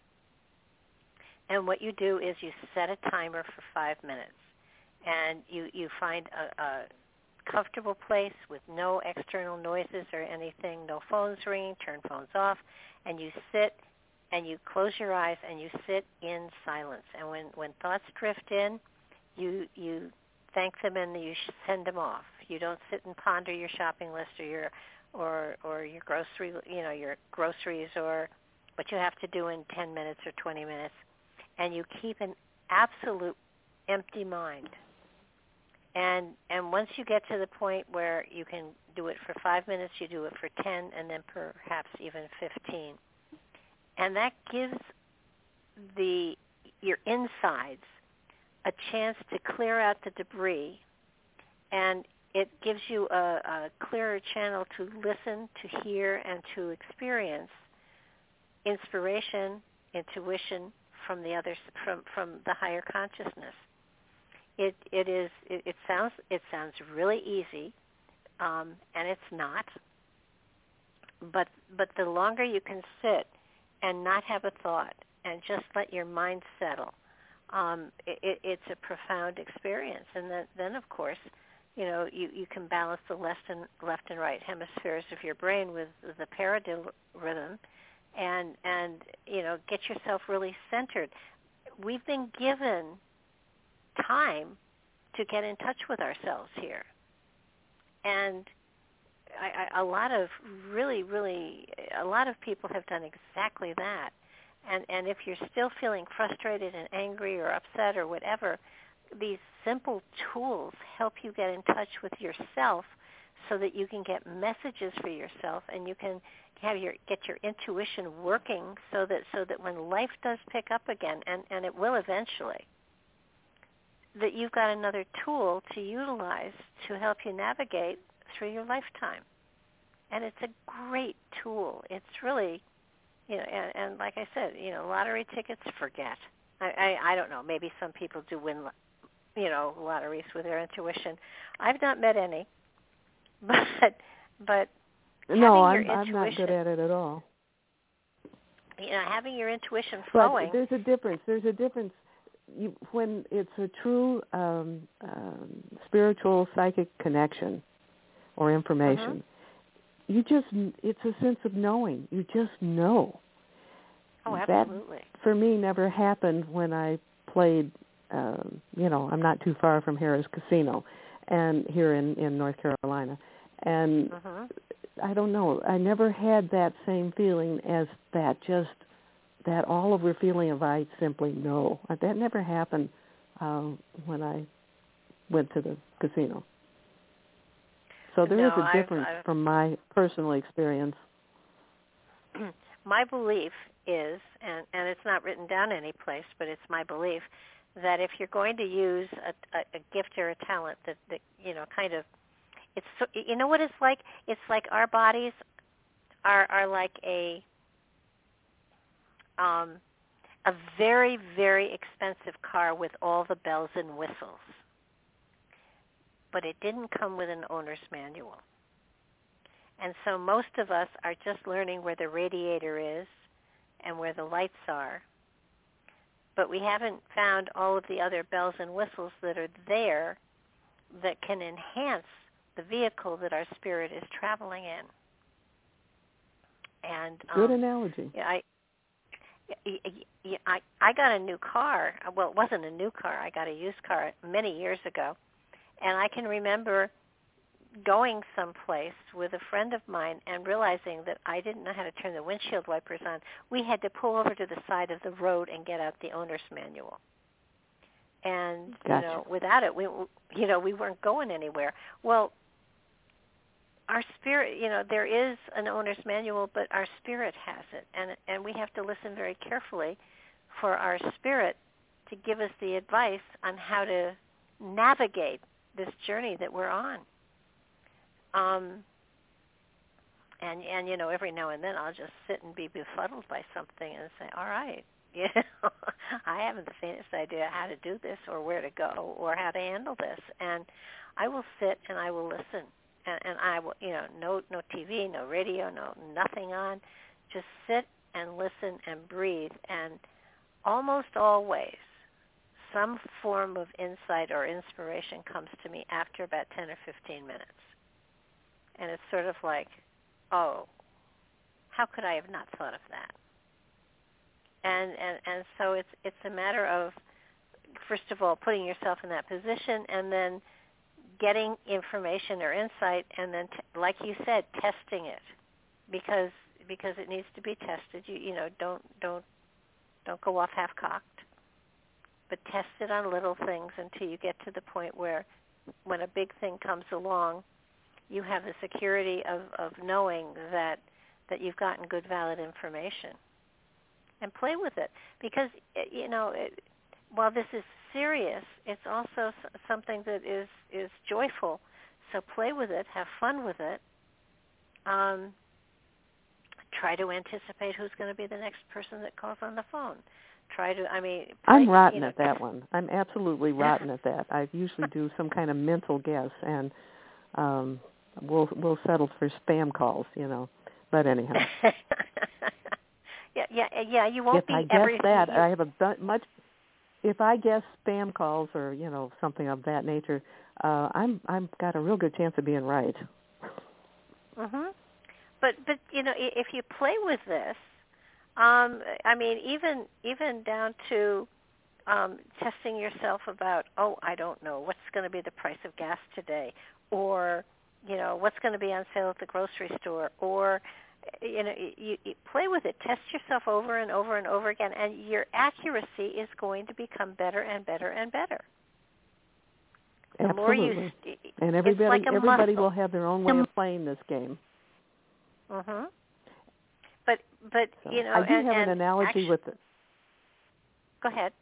And what you do is you set a timer for five minutes. And you, you find a, a comfortable place with no external noises or anything, no phones ringing, turn phones off, and you sit and you close your eyes and you sit in silence. And when, when thoughts drift in, you you thank them and you send them off. You don't sit and ponder your shopping list or your or or your grocery, you know, your groceries or what you have to do in ten minutes or twenty minutes, and you keep an absolute empty mind. And and once you get to the point where you can do it for five minutes, you do it for ten, and then perhaps even fifteen. And that gives the your insides a chance to clear out the debris, and it gives you a, a clearer channel to listen, to hear, and to experience inspiration, intuition from the others, from, from the higher consciousness. It it is it, it sounds it sounds really easy, um, and it's not. But but the longer you can sit and not have a thought and just let your mind settle, um, it, it, it's a profound experience. And then, then of course, you know you, you can balance the left and left and right hemispheres of your brain with the paradrhythm, and and you know get yourself really centered. We've been given time to get in touch with ourselves here. And I, I, a lot of really, really, a lot of people have done exactly that. And, and if you're still feeling frustrated and angry or upset or whatever, these simple tools help you get in touch with yourself so that you can get messages for yourself and you can have your get your intuition working so that so that when life does pick up again, and, and it will eventually, that you've got another tool to utilize to help you navigate through your lifetime. And it's a great tool. It's really, you know, and, and like I said, you know, lottery tickets, forget. I, I, I don't know. Maybe some people do win, you know, lotteries with their intuition. I've not met any, but but no, having I'm, your I'm not good at it at all. You know, having your intuition but flowing. There's a difference. There's a difference you, when it's a true um, um, spiritual psychic connection or information. Mm-hmm. You just, it's a sense of knowing. You just know. Oh, absolutely. That, for me, never happened when I played, um, you know, I'm not too far from Harrah's Casino and here in, in North Carolina. And mm-hmm. I don't know, I never had that same feeling as that, just that all-over feeling of I simply know. That never happened uh, when I went to the casino. So there no, is a difference I've, I've, from my personal experience. My belief is, and, and it's not written down any place, but it's my belief, that if you're going to use a, a, a gift or a talent that, that, you know, kind of, it's, so, you know what it's like? It's like our bodies are, are like a, um, a very, very expensive car with all the bells and whistles. But it didn't come with an owner's manual. And so most of us are just learning where the radiator is and where the lights are. But we haven't found all of the other bells and whistles that are there that can enhance the vehicle that our spirit is traveling in. And um, good analogy. Yeah, I, I, I got a new car. Well, it wasn't a new car. I got a used car many years ago. And I can remember going someplace with a friend of mine and realizing that I didn't know how to turn the windshield wipers on. We had to pull over to the side of the road and get out the owner's manual. And, gotcha. you know, without it, we, you know, we weren't going anywhere. Well, our spirit, you know, there is an owner's manual, but our spirit has it. And, and we have to listen very carefully for our spirit to give us the advice on how to navigate this journey that we're on. Um, and, and, you know, every now and then I'll just sit and be befuddled by something and say, all right, you know, I haven't the faintest idea how to do this or where to go or how to handle this. And I will sit and I will listen. And, and I will, you know, no, no T V, no radio, no nothing on. Just sit and listen and breathe. And almost always, some form of insight or inspiration comes to me after about ten or fifteen minutes. And it's sort of like, oh, how could I have not thought of that? And and, and so it's it's a matter of, first of all, putting yourself in that position and then getting information or insight and then, t- like you said, testing it because because it needs to be tested. You you know, don't don't don't go off half-cocked. But test it on little things until you get to the point where when a big thing comes along, you have the security of, of knowing that that you've gotten good, valid information. And play with it. Because, you know, it, while this is serious, it's also something that is, is joyful. So play with it. Have fun with it. Um, try to anticipate who's going to be the next person that calls on the phone. Try to, I mean... Play, I'm rotten you know, at that one. I'm absolutely rotten at that. I usually do some kind of mental guess, and um, we'll we'll settle for spam calls, you know. But anyhow. yeah, yeah, yeah. You won't if be I guess everything that, you... I have a much... If I guess spam calls or, you know, something of that nature, uh, I'm I'm got a real good chance of being right. Mhm. But but you know, if you play with this, um, I mean, even even down to um, testing yourself about, oh, I don't know, what's going to be the price of gas today, or you know, what's going to be on sale at the grocery store, or you know, you, you play with it, test yourself over and over and over again, and your accuracy is going to become better and better and better. The Absolutely. More you, and everybody, it's like a everybody muscle. will have their own way of playing this game. Mhm. But but so you know, I do and, have and an analogy actually, with it. Go ahead.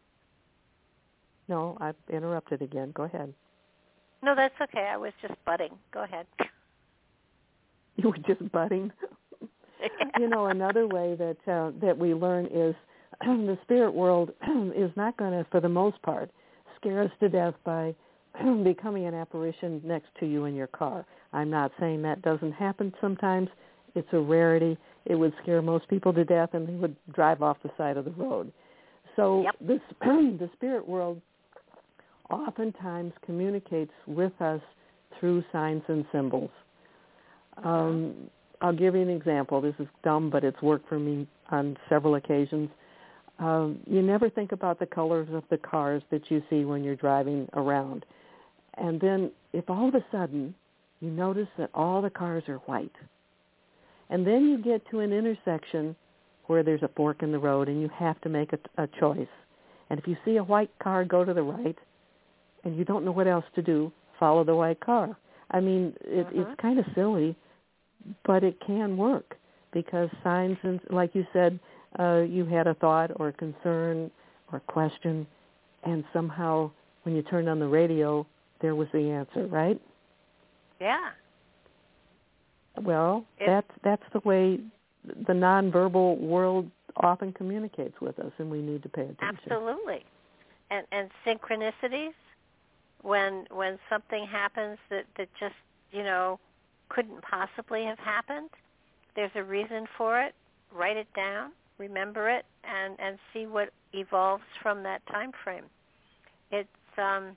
No, I interrupted again. Go ahead. No, that's okay. I was just butting. Go ahead. You were just butting. You know, another way that uh, that we learn is the spirit world is not going to, for the most part, scare us to death by becoming an apparition next to you in your car. I'm not saying that doesn't happen sometimes. It's a rarity. It would scare most people to death, and they would drive off the side of the road. So yep. this, the spirit world oftentimes communicates with us through signs and symbols. Um, I'll give you an example. This is dumb, but it's worked for me on several occasions. Um, you never think about the colors of the cars that you see when you're driving around. And then if all of a sudden you notice that all the cars are white, and then you get to an intersection where there's a fork in the road and you have to make a, a choice. And if you see a white car, go to the right, and you don't know what else to do, follow the white car. I mean, it, mm-hmm. it's kind of silly, but it can work because signs, and like you said, uh, you had a thought or a concern or a question, and somehow when you turned on the radio, there was the answer, right? Yeah. Well, it, that's that's the way the nonverbal world often communicates with us, and we need to pay attention. Absolutely. And and synchronicities, when when something happens that, that just, you know, couldn't possibly have happened, there's a reason for it. Write it down, remember it, and, and see what evolves from that time frame. It's um,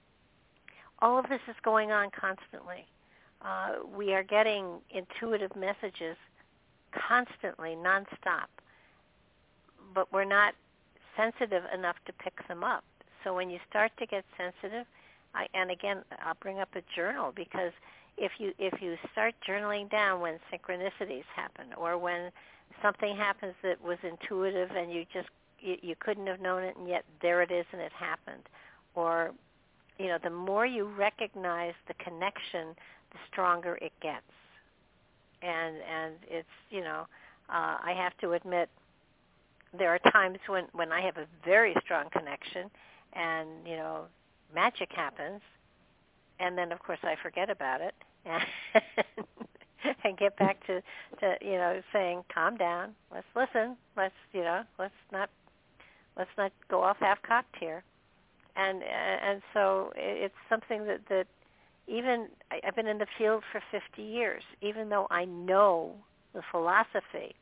all of this is going on constantly. Uh, we are getting intuitive messages constantly, nonstop, but we're not sensitive enough to pick them up. So when you start to get sensitive, I, and again, I'll bring up a journal, because if you if you start journaling down when synchronicities happen, or when something happens that was intuitive and you just you, you couldn't have known it, and yet there it is and it happened, or you know, the more you recognize the connection, the stronger it gets. And and it's, you know, uh, I have to admit, there are times when, when I have a very strong connection and, you know, magic happens, and then, of course, I forget about it and, and get back to, to, you know, saying, calm down, let's listen, let's, you know, let's not, let's not go off half-cocked here. And and so it's something that, that even, I've been in the field for fifty years, even though I know the philosophy,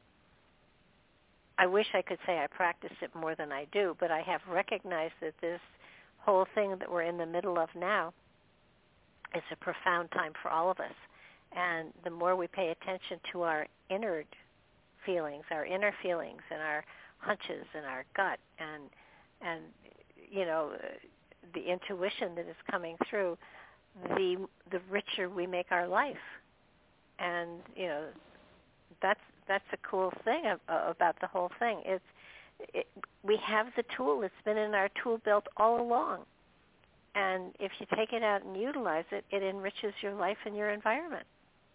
I wish I could say I practice it more than I do, but I have recognized that this whole thing that we're in the middle of now is a profound time for all of us. And the more we pay attention to our inner feelings, our inner feelings and our hunches and our gut and, and you know, the intuition that is coming through, the the richer we make our life. And, you know, that's that's a cool thing about the whole thing. It's it, we have the tool. It's been in our tool belt all along. And if you take it out and utilize it, it enriches your life and your environment.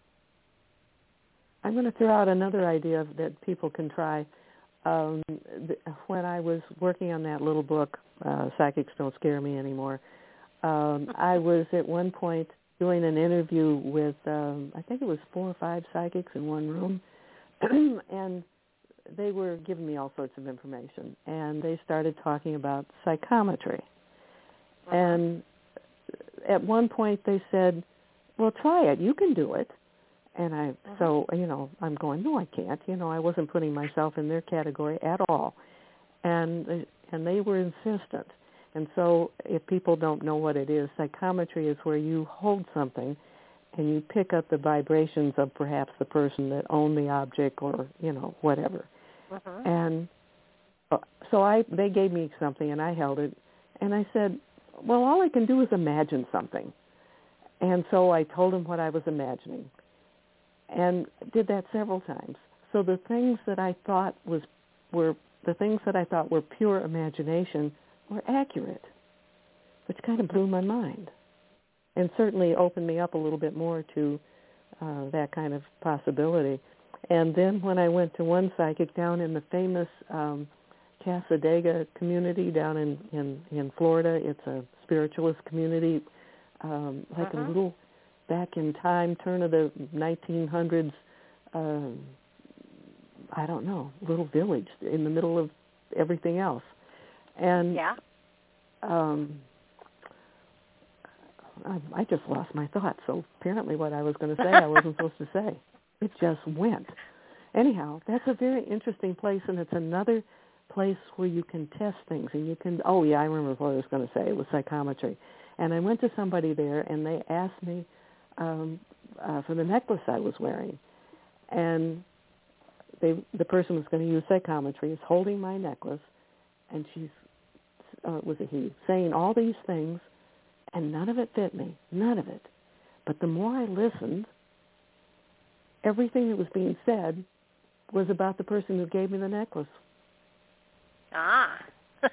I'm going to throw out another idea that people can try. Um, when I was working on that little book, uh, Psychics Don't Scare Me Anymore, um, I was at one point doing an interview with, um, I think it was four or five psychics in one room, and they were giving me all sorts of information, and they started talking about psychometry. Uh-huh. And at one point they said, well, try it. You can do it. And I, uh-huh. so, you know, I'm going, no, I can't. You know, I wasn't putting myself in their category at all. And and they were insistent. And so if people don't know what it is, psychometry is where you hold something and you pick up the vibrations of perhaps the person that owned the object or, you know, whatever. Uh-huh. And so I, they gave me something and I held it. And I said, well, all I can do is imagine something. And so I told them what I was imagining. And did that several times. So the things that I thought was were the things that I thought were pure imagination were accurate, which kind of blew my mind. and certainly opened me up a little bit more to uh, that kind of possibility. And then when I went to one psychic down in the famous um, Casadega community down in, in, in Florida, it's a spiritualist community, um, like uh-huh. a little back in time, turn of the nineteen hundreds, um, I don't know, little village in the middle of everything else. And yeah. um, I, I just lost my thought, so apparently what I was going to say I wasn't supposed to say. It just went. Anyhow, that's a very interesting place, and it's another place where you can test things, and you can, oh, yeah, I remember what I was going to say. It was psychometry. And I went to somebody there, and they asked me um, uh, for the necklace I was wearing. And they, the person was going to use psychometry, is holding my necklace, and she's, uh, was a he, saying all these things, and none of it fit me, none of it. But the more I listened, everything that was being said was about the person who gave me the necklace. Ah. Is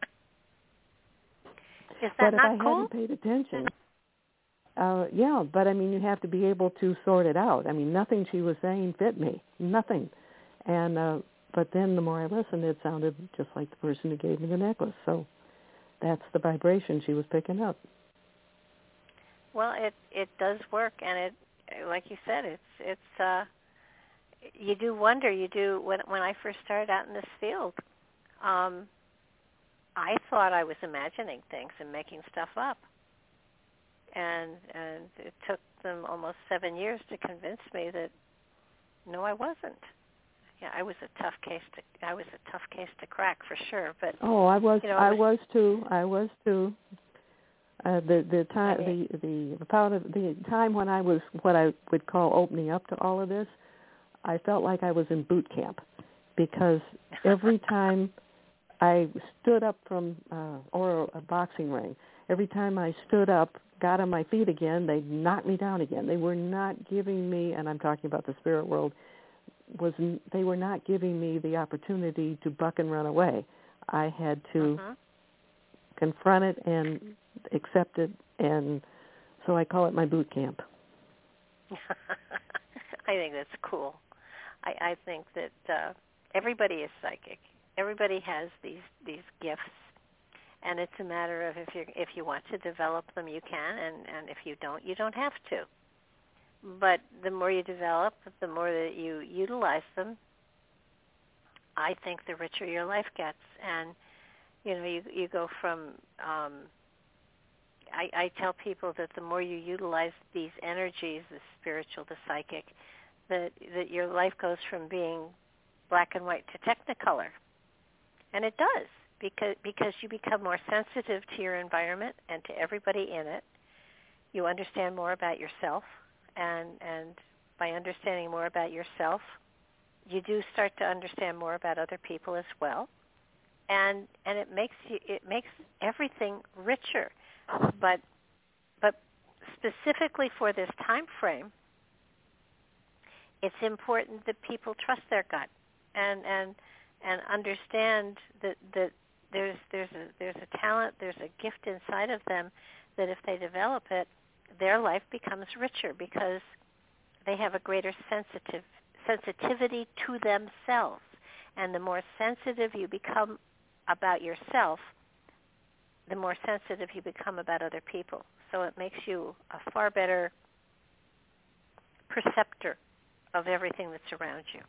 that but if not I cool? hadn't paid attention, uh, yeah, but I mean, you have to be able to sort it out. I mean, nothing she was saying fit me, nothing. And uh, but then the more I listened, it sounded just like the person who gave me the necklace. So that's the vibration she was picking up. Well, it it does work, and it, like you said, it's it's. Uh, you do wonder. You do when when I first started out in this field, um, I thought I was imagining things and making stuff up, and and it took them almost seven years to convince me that no, I wasn't. Yeah, I was a tough case to I was a tough case to crack for sure. But oh, I was you know, I was, was too. I was too. Uh, the the time I mean, the the about the time when I was what I would call opening up to all of this, I felt like I was in boot camp, because every time I stood up from uh, or a boxing ring, every time I stood up, got on my feet again, they knocked me down again. They were not giving me, and I'm talking about the spirit world, was they were not giving me the opportunity to buck and run away. I had to uh-huh. confront it and accept it, and so I call it my boot camp. I think that's cool. I, I think that uh, everybody is psychic. Everybody has these these gifts, and it's a matter of if you if you want to develop them, you can, and, and if you don't, you don't have to. But the more you develop, the more that you utilize them, I think the richer your life gets. And you know, you you go from um, I, I tell people that the more you utilize these energies, the spiritual, the psychic, that that your life goes from being black and white to technicolor. And it does, because because you become more sensitive to your environment and to everybody in it. You understand more about yourself, and and by understanding more about yourself, you do start to understand more about other people as well. And and it makes you it makes everything richer. But but specifically for this time frame, it's important that people trust their gut and and and understand that, that there's there's a there's a talent, there's a gift inside of them that if they develop it, their life becomes richer because they have a greater sensitive sensitivity to themselves. And the more sensitive you become about yourself, the more sensitive you become about other people. So it makes you a far better perceptor of everything that's around you.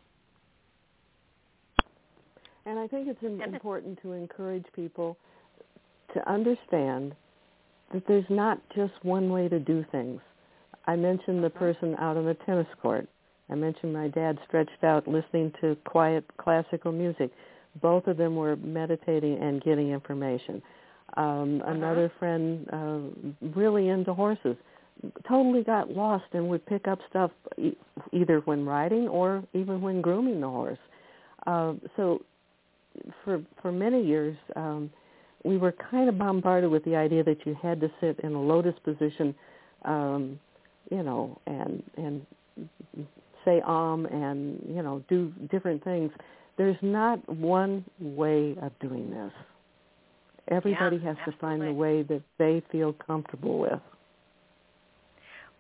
And I think it's important to encourage people to understand that there's not just one way to do things. I mentioned the person out on the tennis court. I mentioned my dad stretched out listening to quiet classical music. Both of them were meditating and getting information. Um, uh-huh. Another friend uh, really into horses, totally got lost and would pick up stuff e- either when riding or even when grooming the horse. Uh, so for for many years, um, we were kind of bombarded with the idea that you had to sit in a lotus position, um, you know, and and say Om and, you know, do different things. There's not one way of doing this. Everybody yeah, has absolutely. to find the way that they feel comfortable with.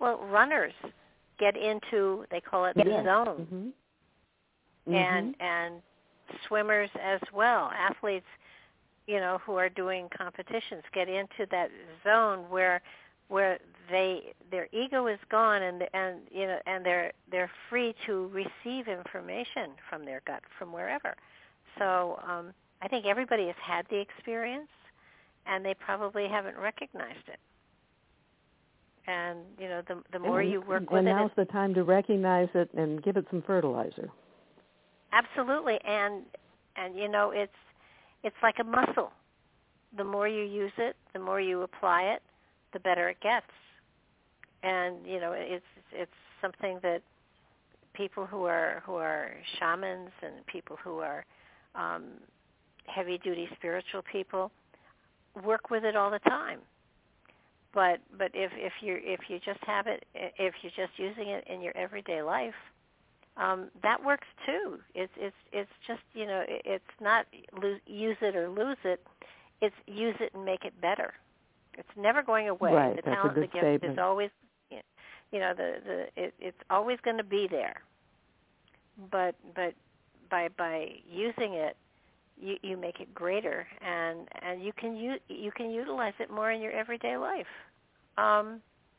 Well, runners get into, they call it the yes. zone, mm-hmm. and Mm-hmm. and swimmers as well. Athletes, you know, who are doing competitions get into that zone where where they their ego is gone, and and you know and they're they're free to receive information from their gut from wherever. So um, I think everybody has had the experience, and they probably haven't recognized it. And you know, the the more and, you work and with and it, now's the time to recognize it and give it some fertilizer. absolutely. And and you know, it's it's like a muscle. The more you use it, the more you apply it, the better it gets. And you know, it's it's something that people who are who are shamans and people who are um, heavy-duty spiritual people work with it all the time. But but if if you if you just have it, if you're just using it in your everyday life, um, that works too. It's it's it's just you know it's not lose, use it or lose it. It's use it and make it better. It's never going away. Right, The that's talent, a good the gift statement. is always, you know, the the it, it's always going to be there. But but by by using it, you, you make it greater, and, and you can u- you can utilize it more in your everyday life. Um,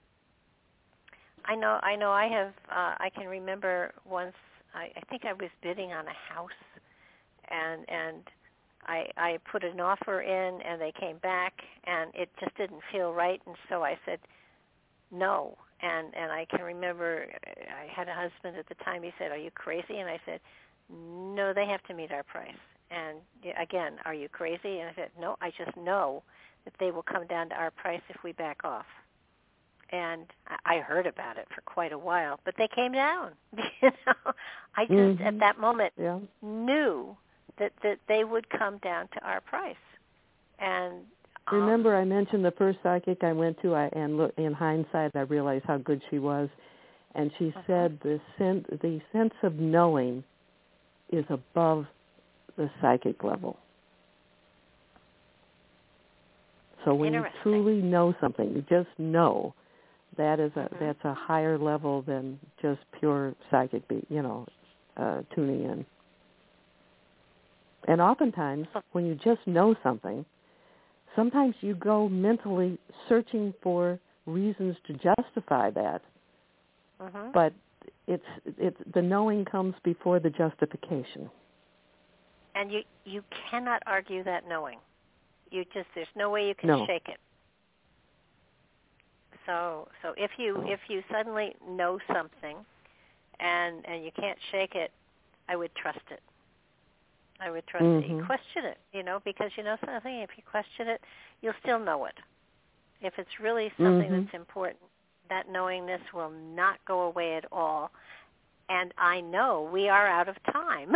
I know I know I have uh, I can remember once I, I think I was bidding on a house, and and I I put an offer in, and they came back, and it just didn't feel right, and so I said no. And and I can remember I had a husband at the time. He said, "Are you crazy?" And I said, "No, they have to meet our price." And again, "Are you crazy?" And I said, "No, I just know that they will come down to our price if we back off." And I heard about it for quite a while, but they came down. You know, I just mm-hmm. at that moment yeah. knew that that they would come down to our price. And um, remember, I mentioned the first psychic I went to, I, and look, in hindsight, I realized how good she was. And she uh-huh. said the sen- the sense of knowing is above the psychic level. So when you truly know something, you just know, that is a mm-hmm. that's a higher level than just pure psychic, be, you know, uh, tuning in. And oftentimes, when you just know something, sometimes you go mentally searching for reasons to justify that, mm-hmm. but it's it's the knowing comes before the justification. And you you cannot argue that knowing. You just there's no way you can no. shake it. So so if you oh. if you suddenly know something, and and you can't shake it, I would trust it. I would trust mm-hmm. it. You question it, you know, because you know something. If you question it, you'll still know it. If it's really something mm-hmm. that's important, that knowingness will not go away at all. And I know we are out of time.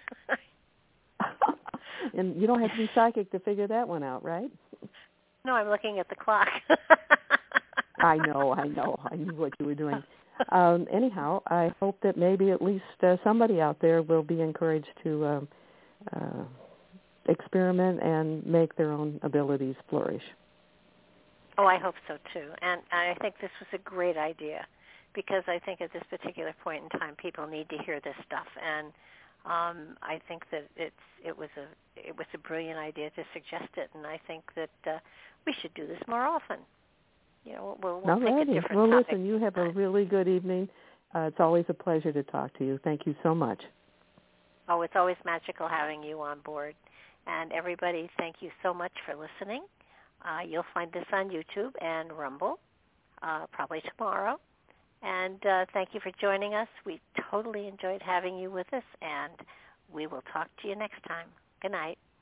And you don't have to be psychic to figure that one out, right? No, I'm looking at the clock. I know, I know. I knew what you were doing. Um, anyhow, I hope that maybe at least uh, somebody out there will be encouraged to um, uh, experiment and make their own abilities flourish. Oh, I hope so, too. And I think this was a great idea because I think at this particular point in time, people need to hear this stuff. And um, I think that it's it was a it was a brilliant idea to suggest it, and I think that uh, we should do this more often. You know, we'll, we'll pick a different well, topic. listen, you have a really good evening. Uh, it's always a pleasure to talk to you. Thank you so much. Oh, it's always magical having you on board. And everybody, thank you so much for listening. Uh, you'll find this on YouTube and Rumble, uh, probably tomorrow. And uh, thank you for joining us. We totally enjoyed having you with us, and we will talk to you next time. Good night.